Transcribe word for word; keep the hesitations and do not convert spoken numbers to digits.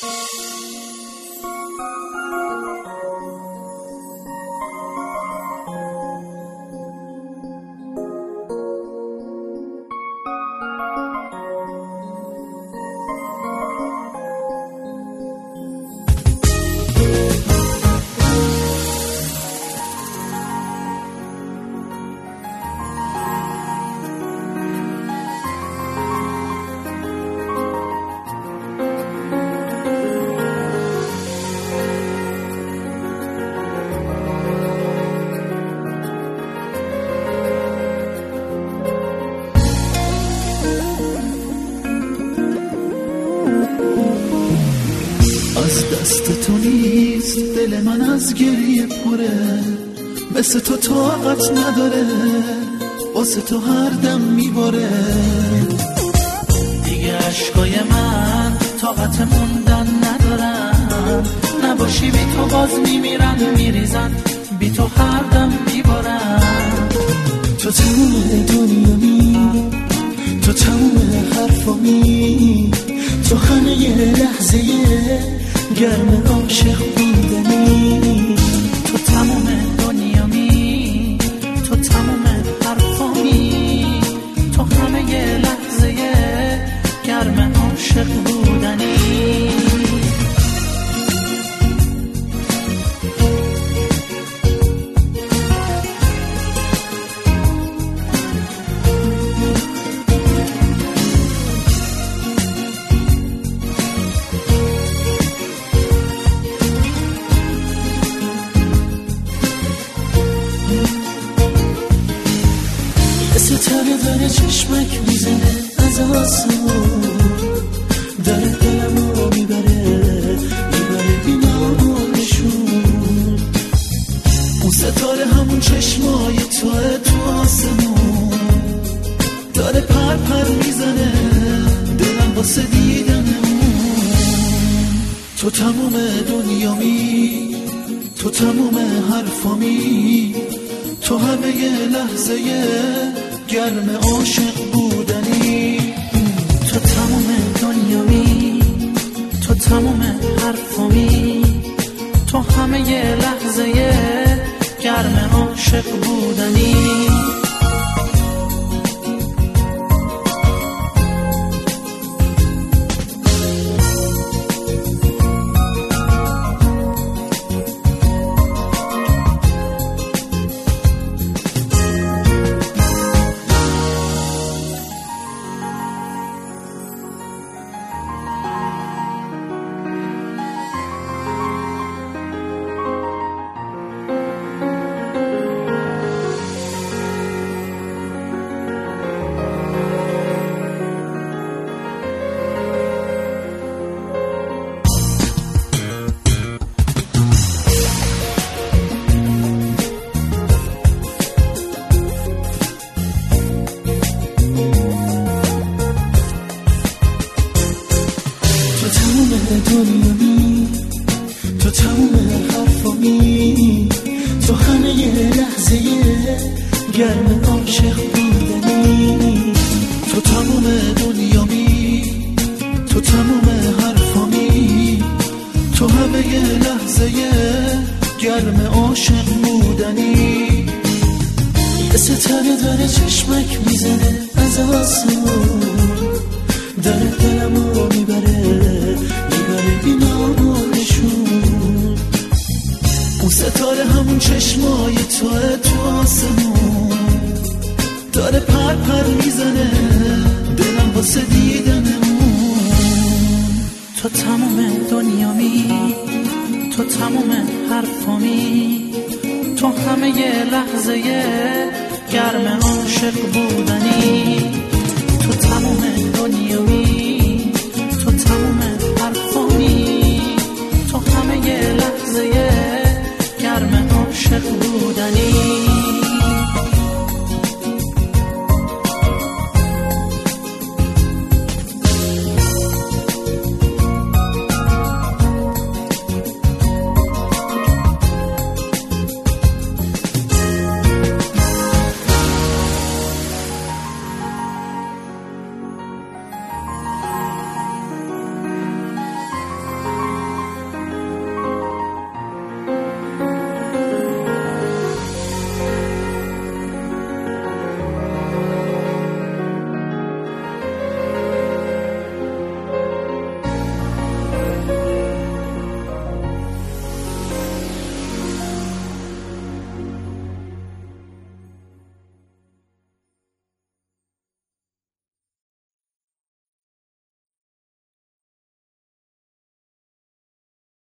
از دست تو نیست دل من از گریه پره، مثل تو طاقت نداره، واسه تو هر دم میباره. دیگه عشقای من طاقت موندن ندارن، نباشی بی تو باز میمیرن میریزن، بی تو هر دم میبارن. تو تموم دنیامی، تو تموم حرفامی، تو همه یه لحظه گرم عاشق بودنی. تو تموم دنیامی، تو تموم حرفامی، تو همه یه لحظه گرم عاشق بودنی. ستاره داره چشمک میزنه از آسمون، داره دلمو میبره میبره بینامونشون. اون ستاره همون چشمای توه تو آسمون، داره پر پر میزنه دلم واسه دیدن اون. تو تموم دنیامی، تو تموم حرفامی، تو همه یه لحظه گرم عاشق بودنی. تو تموم دنیامی، تو تموم حرفامی، تو همه یه لحظه گرم عاشق بودنی. دنیامی، تو تموم حرفامی، تو همه یه لحظه گرم عاشق بودنی. تو تموم دنیامی، تو تموم حرفامی، تو همه یه لحظه گرم عاشق بودنی. یه ستاره داره چشمک میزنه از آسمون، داره دلمو میبره میبره بینامونشون. اون ستاره همون چشمای توه تو آسمون، داره پر پر میزنه دلم واسه دیدن اون. تو تموم دنیامی، تو تموم حرفامی، تو همه یه لحظه گرم عاشق بودنی.